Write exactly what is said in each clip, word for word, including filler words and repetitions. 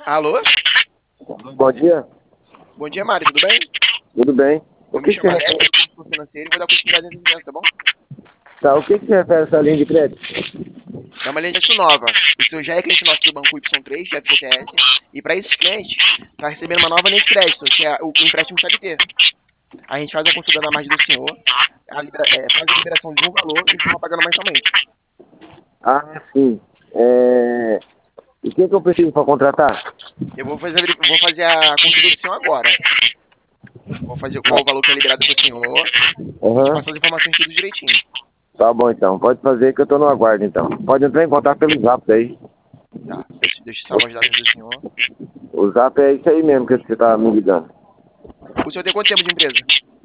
Alô? Bom dia, Bom dia, Mário, tudo bem? tudo bem? O Eu me que, que chamo você Alex, refere? sou consultor financeiro e vou dar continuidade nesse evento, tá bom? Tá, o que, que você refere a essa linha de crédito? É uma linha de crédito nova. O senhor já é cliente nosso do Banco Y três, de F G T S, e para esses clientes, está recebendo uma nova linha de crédito, que é o o empréstimo C L T. A gente faz a consulta da margem do senhor, a libera- é, faz a liberação de um valor e o senhor vai pagando mensalmente. Ah, sim. É... E o que, que eu preciso para contratar? Eu vou fazer, a veri- vou fazer a consulta do senhor agora. Vou fazer qual o valor que é liberado para o senhor e te Aham. passar as informações tudo direitinho. Tá bom então, pode fazer que eu tô no aguardo então. Pode entrar em contato pelo zap aí. Tá, deixa, deixa eu salvar os dados do senhor. O zap é isso aí mesmo que você tá me ligando. O senhor tem quanto tempo de empresa?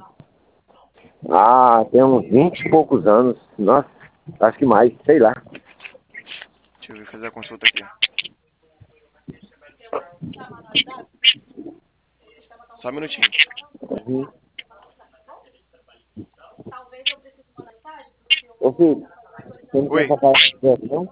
Ah, tem uns vinte e poucos anos. Nossa, acho que mais, sei lá. Deixa eu ver, fazer a consulta aqui. Só um minutinho. Uhum. Ô filho, você não tem Oi. essa parte de não?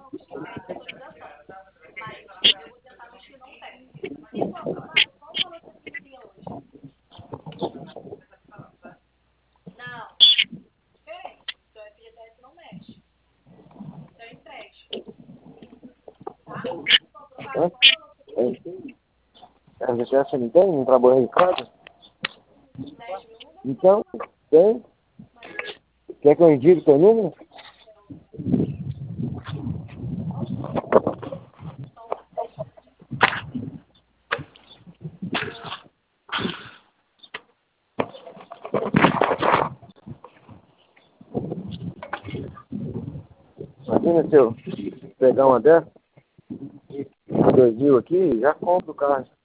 Hã? É, você acha que não tem? Não trabalha em casa? Então, tem? Quer que eu indique teu número? Imagina se eu pegar uma dessas, dois mil aqui, já compro o carro.